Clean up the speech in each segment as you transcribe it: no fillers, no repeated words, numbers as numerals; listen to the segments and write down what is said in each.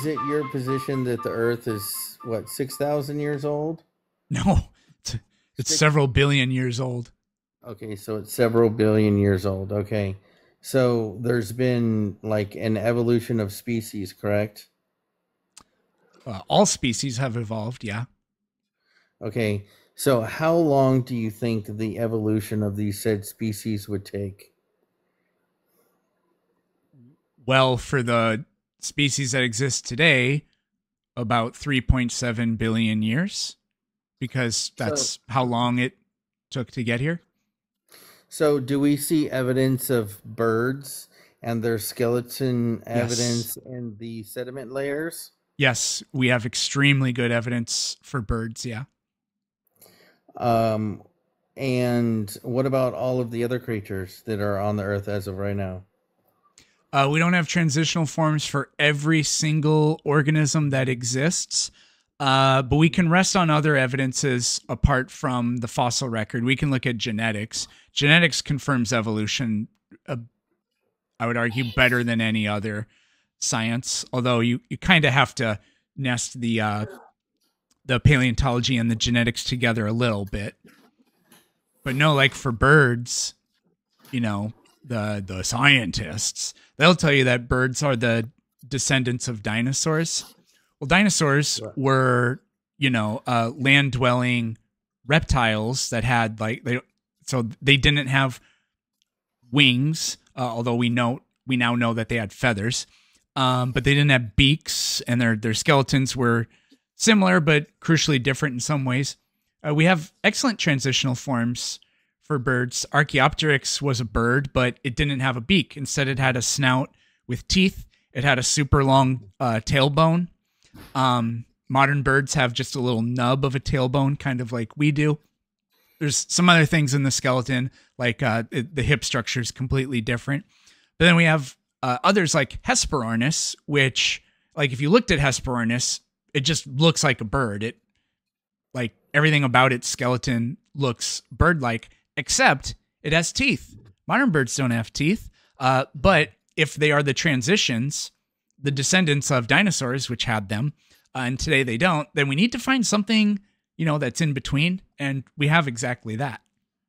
is it your position that the Earth is what 6,000 years old? No, it's, it's Six. several billion years old. Okay, so it's several billion years old. Okay, so there's been like an evolution of species, correct? All species have evolved, yeah. Okay, so how long do you think the evolution of these said species would take? Well, for the species that exist today, about 3.7 billion years, because So, that's how long it took to get here. so do we see evidence of birds and their skeleton Yes. evidence in the sediment layers? Yes, we have extremely good evidence for birds, yeah. Um, and what about all of the other creatures that are on the earth as of right now? We don't have transitional forms for every single organism that exists, but we can rest on other evidences apart from the fossil record. We can look at genetics. Genetics confirms evolution, I would argue, better than any other science, although you kind of have to nest the paleontology and the genetics together a little bit. But no, like for birds, you know, the scientists, they'll tell you that birds are the descendants of dinosaurs. Well, dinosaurs Right. were, land dwelling reptiles that had so they didn't have wings, although we now know that they had feathers, but they didn't have beaks, and their skeletons were similar but crucially different in some ways. We have excellent transitional forms for birds. Archaeopteryx was a bird, but it didn't have a beak. Instead, it had a snout with teeth. It had a super long tailbone. Modern birds have just a little nub of a tailbone, kind of like we do. There's some other things in the skeleton, like the hip structure is completely different. But then we have others like Hesperornis, which, like, if you looked at Hesperornis, it just looks like a bird. It like everything about its skeleton looks bird-like, except it has teeth. Modern birds don't have teeth, but if they are the transitions, the descendants of dinosaurs, which had them, and today they don't, then we need to find something, that's in between, and we have exactly that.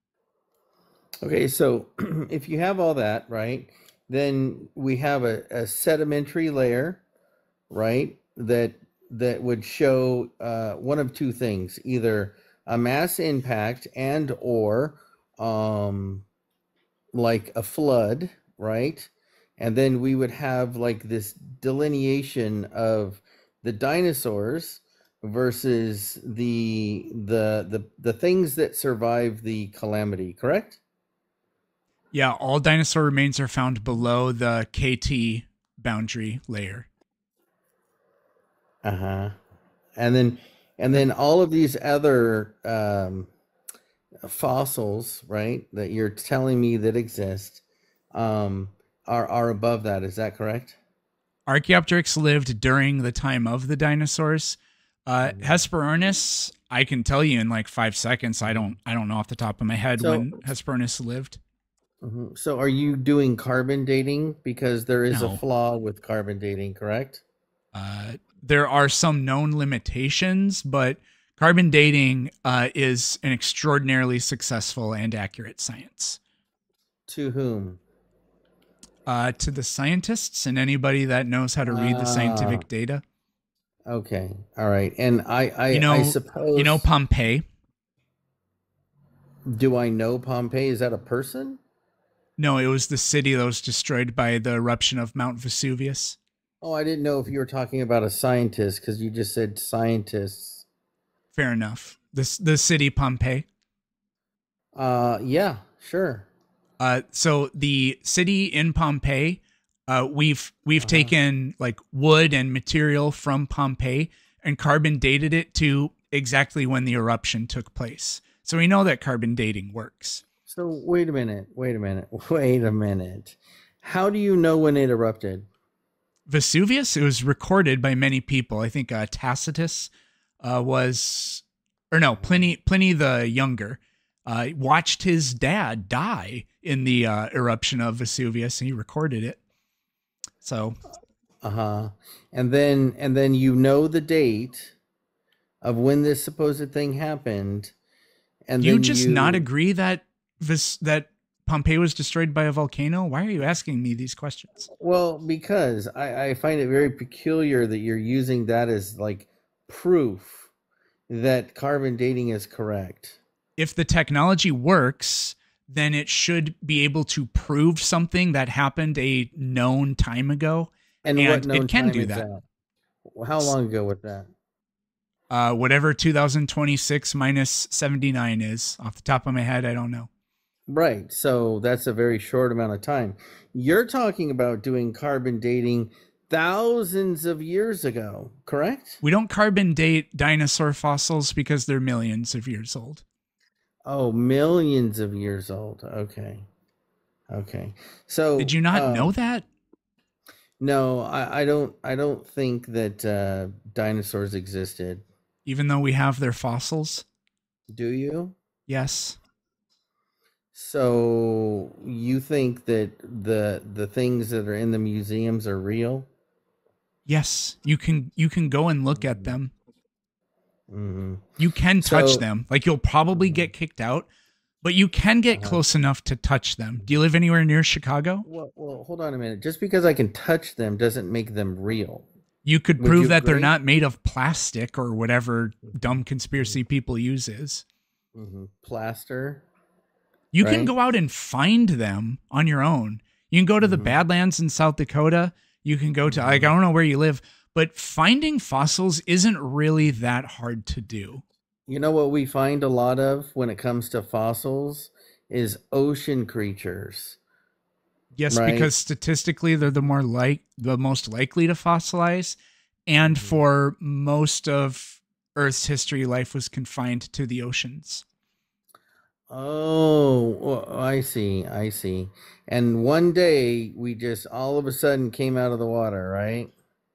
Okay, so if you have all that, right, then we have a sedimentary layer, right, that would show one of two things: either a mass impact and or um, like a flood, right? And then we would have like this delineation of the dinosaurs versus the things that survive the calamity, correct? Yeah, all dinosaur remains are found below the KT boundary layer. Uh-huh. And then all of these other fossils, right, that you're telling me that exist, um, are above that. Is that correct? Archaeopteryx lived during the time of the dinosaurs. Mhm. Hesperornis, I can tell you in like 5 seconds. I don't know off the top of my head So, when Hesperornis lived. mhm. So are you doing carbon dating? Because there is a No. flaw with carbon dating, correct? There are some known limitations, but carbon dating is an extraordinarily successful and accurate science. To whom? To the scientists and anybody that knows how to read the Ah, scientific data, okay. All right. And you I know, suppose, Pompeii. do I know Pompeii? Is that a person? No, it was the city that was destroyed by the eruption of Mount Vesuvius. Oh, I didn't know if you were talking about a scientist because you just said scientists. Fair enough. The city Pompeii. Yeah, sure. So the city in Pompeii, we've Uh-huh. taken like wood and material from Pompeii and carbon dated it to exactly when the eruption took place. So we know that carbon dating works. So wait a minute, wait a minute, wait a minute. How do you know when it erupted? Vesuvius, it was recorded by many people. I think Tacitus was, or no, Pliny the Younger watched his dad die in the eruption of Vesuvius, and he recorded it. So Uh-huh. And then you know the date of when this supposed thing happened, and Do you then just not you agree that that Pompeii was destroyed by a volcano? Why are you asking me these questions? well, because I find it very peculiar that you're using that as like proof that carbon dating is correct. If the technology works, then it should be able to prove something that happened a known time ago, And what and it known can time do is that. that? How long ago was that? Whatever 2026 minus 79 is, off the top of my head, I don't know. Right. So that's a very short amount of time. You're talking about doing carbon dating thousands of years ago, correct? We don't carbon date dinosaur fossils because they're millions of years old. Oh, millions of years old. Okay. Okay. Did So, you not know that? no, I don't think that dinosaurs existed. Even though we have their fossils? Do you? Yes. So you think that the things that are in the museums are real? Yes. You can go and look at them. Mm-hmm. You can touch So, them. Like you'll probably get kicked out, but you can get uh close enough to touch them. Do you live anywhere near Chicago? well, hold on a minute. Just because I can touch them doesn't make them real. You could Would prove you that they're agree? not made of plastic or whatever dumb conspiracy people uses. Mm-hmm. Plaster, You can right? go out and find them on your own. You can go to the Mm-hmm. Badlands in South Dakota. You can go to, like, I Mm-hmm. don't know where you live, but finding fossils isn't really that hard to do. You know what we find a lot of when it comes to fossils is ocean creatures, Yes, right? because statistically they're the most likely to fossilize. And Mhm. for most of Earth's history, life was confined to the oceans. Oh, well, I see. I see. And one day we just all of a sudden came out of the water, right?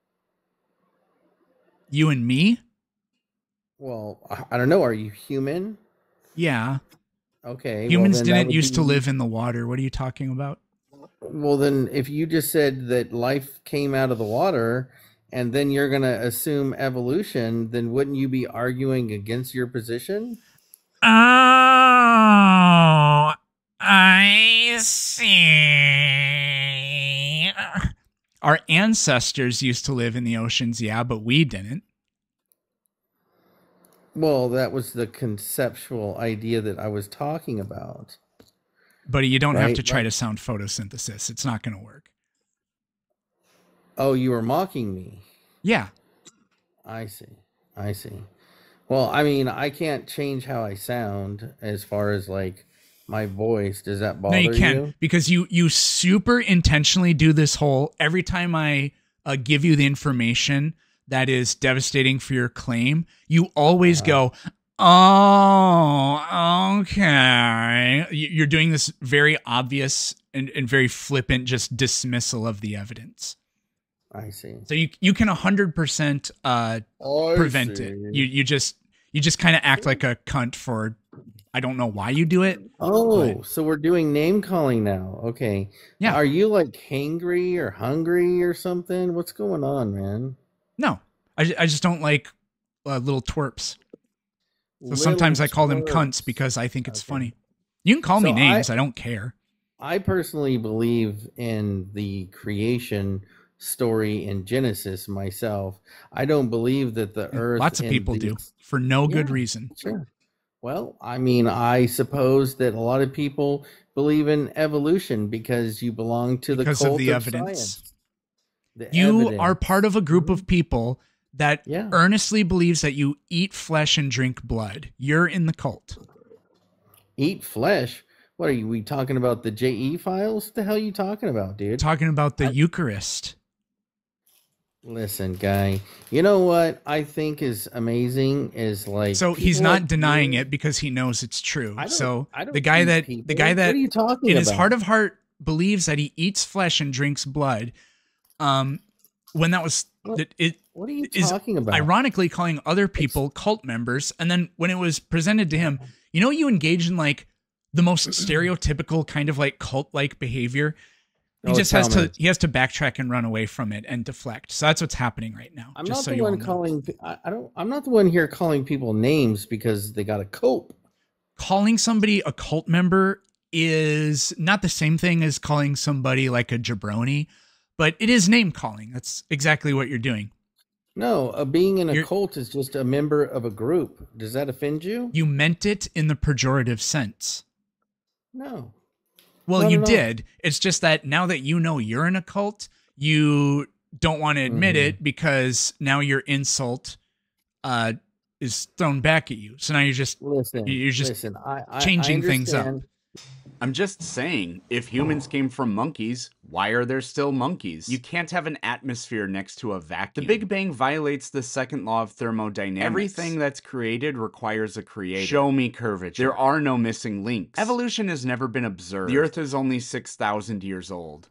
You and me? Well, I don't know. Are you human? Yeah. Okay, well Humans then that didn't would used to be live in the water. What are you talking about? well then if you just said that life came out of the water and then you're going to assume evolution, then wouldn't you be arguing against your position? Oh, I see. Our ancestors used to live in the oceans, yeah, but we didn't. Well, that was the conceptual idea that I was talking about, But you don't have right? to try to sound photosynthesis. It's not going to work. Oh, you were mocking me. Yeah. I see. I see. Well, I mean, I can't change how I sound as far as like my voice. Does that No, you bother can you? because you super intentionally do this whole every time I give you the information that is devastating for your claim, you always Uh-huh. go, "Oh, okay." You're doing this very obvious and very flippant just dismissal of the evidence. I see. So you can 100% I prevent it. see. You just kind of act like a cunt for I don't know why you do it, but Oh, so we're doing name calling now. Okay. yeah. Are you like hangry or hungry or something? What's going on, man? No, I just don't like little twerps. So sometimes Little I call them cunts twerps. because I think it's Okay. funny. You can call me So names. I don't care. I personally believe in the creation story in Genesis myself. I don't believe that the earth Lots of and people do these for no good yeah, reason. sure. Well, I mean, I suppose that a lot of people believe in evolution because you belong to the Because of cult the of evidence. science. The You are part evidence. of a group Mhm. of people that Yeah. earnestly believes that you eat flesh and drink blood. You're in the cult. Eat flesh. What are you we talking about the JE files? What the hell are you talking about, dude? Talking about the I, Eucharist. listen, guy. You know what I think is amazing is like So he's people like not denying you. it because he knows it's true. So I the don't guy eat that people. What are you talking in his heart about? of heart believes that he eats flesh and drinks blood, um, when that was What that it what are you is talking about? ironically calling other It's people cult members, and then when it was presented to him, you engage in like the most stereotypical kind of like cult like behavior. He Oh, just has tell me. to backtrack and run away from it and deflect. So that's what's happening right now. I'm Just not so the you all one know. calling. I don't. I'm not the one here calling people names because they got to cope. Calling somebody a cult member is not the same thing as calling somebody like a jabroni, but it is name calling. That's exactly what you're doing. No, being in a You're cult is just a member of a group. Does that offend you? you meant it in the pejorative sense. No, Well, not you at all. did. It's just that now that you know you're in a cult, you don't want to admit Hmm. it because now your insult uh, is thrown back at you. So now Listen, you're just listen. I changing things up. understand. I'm just saying, if humans came from monkeys, why are there still monkeys? You can't have an atmosphere next to a vacuum. The Big Bang violates the second law of thermodynamics. Everything that's created requires a creator. Show me curvature. There are no missing links. Evolution has never been observed. The Earth is only 6,000 years old.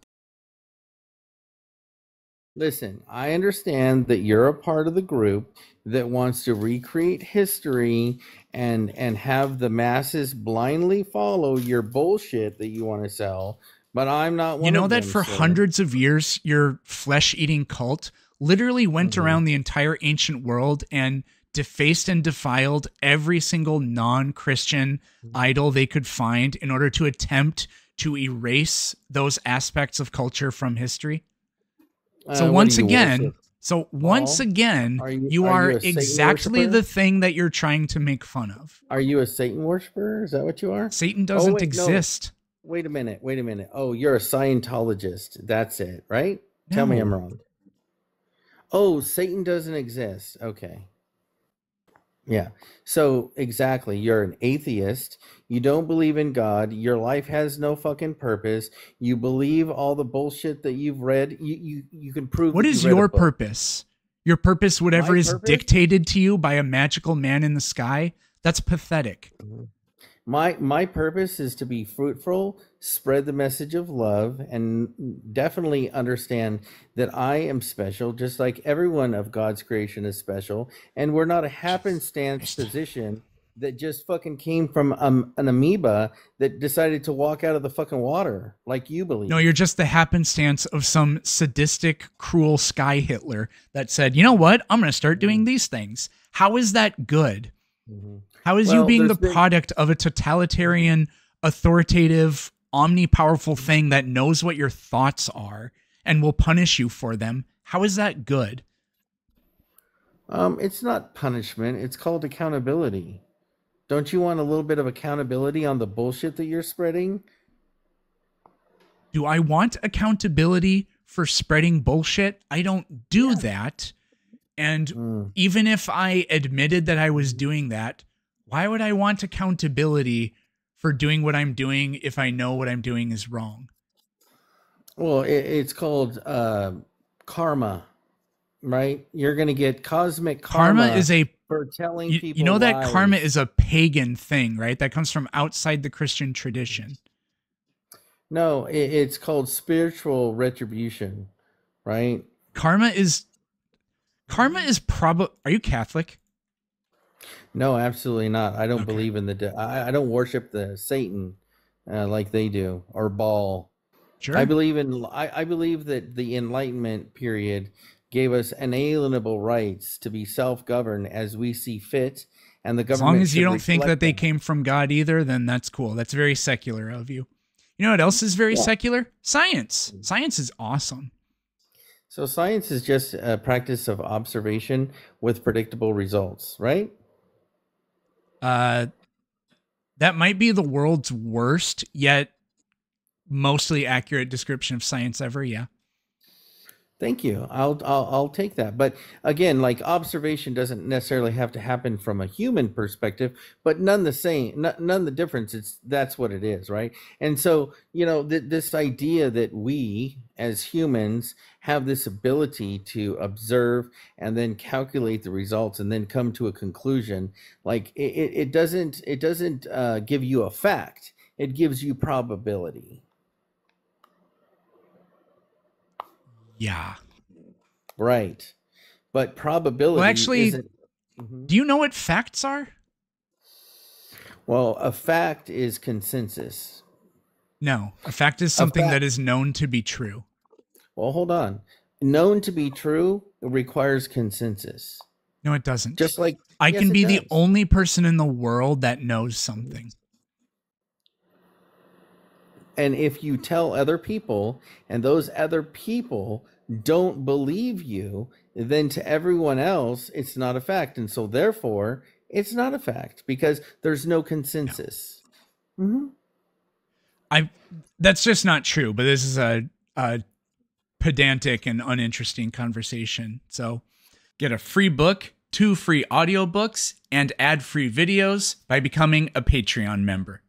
Listen, I understand that you're a part of the group that wants to recreate history and have the masses blindly follow your bullshit that you want to sell, but I'm not You one know of that them, for sir. hundreds of years, your flesh eating cult literally went Mhm. around the entire ancient world and defaced and defiled every single non Christian idol they could find in order to attempt to erase those aspects of culture from history. So What do once you again, worship? so once Paul? again, you Are you are a Satan exactly worshiper? the thing that you're trying to make fun of. Are you a Satan worshiper? Is that what you are? Satan Oh doesn't wait, no. exist. Wait a minute. Wait a minute. Oh, you're a Scientologist. That's it, right? Tell me I'm No. wrong. Oh, Satan doesn't exist. Okay. Yeah. So exactly, you're an atheist. You don't believe in God. Your life has no fucking purpose. You believe all the bullshit that you've read. You can prove What that you is read a your book. purpose? Your purpose, whatever My is purpose? dictated to you by a magical man in the sky? That's pathetic. My purpose is to be fruitful, spread the message of love, and definitely understand that I am special, just like everyone of God's creation is special, and we're not a happenstance position that just fucking came from an amoeba that decided to walk out of the fucking water like you believe. No, you're just the happenstance of some sadistic, cruel sky Hitler that said, you know what? I'm going to start doing these things. How is that good? Mhm. How is you Well, being there's the been product of a totalitarian, authoritative, omnipowerful thing that knows what your thoughts are and will punish you for them? How is that good? it's not punishment, it's called accountability. Don't you want a little bit of accountability on the bullshit that you're spreading? Do I want accountability for spreading bullshit? I don't do that. And Mm. even if I admitted that I was doing that, why would I want accountability for doing what I'm doing if I know what I'm doing is wrong? Well, it's called karma, right? You're going to get cosmic Karma karma is a for telling you people know that karma lies. is a pagan thing, right? That comes from outside the Christian tradition. No, it's called spiritual retribution, right? Karma is probably. Are you Catholic? No, absolutely not. I don't Okay. believe in I don't worship the Satan like they do or Baal. Sure. I believe that the Enlightenment period gave us inalienable rights to be self-governed as we see fit, and the As long government as you should don't think that reflect they that. came from God either, then that's cool. That's very secular of you. You know what else is very Yeah. secular? Science. Science is awesome. So science is just a practice of observation with predictable results, right? That might be the world's worst, yet mostly accurate description of science ever. Yeah. Thank you. I'll take that. But again, like observation doesn't necessarily have to happen from a human perspective, but none the same, none the difference. That's what it is, right? And so this idea that we as humans have this ability to observe and then calculate the results and then come to a conclusion, like it doesn't give you a fact. It gives you probability. Yeah. Right. But probability Well, actually, isn't. Mhm. do you know what facts are? Well, a fact is consensus. No, a fact is something that is known to be true. Well, hold on. Known to be true requires consensus. No, it doesn't. Just like I can be the only person in the world that knows something. And if you tell other people and those other people don't believe you, then to everyone else, it's not a fact. And so therefore, it's not a fact because there's no consensus. No. That's just not true, but this is a pedantic and uninteresting conversation. So get a free book, 2 free audiobooks, and ad-free videos by becoming a Patreon member.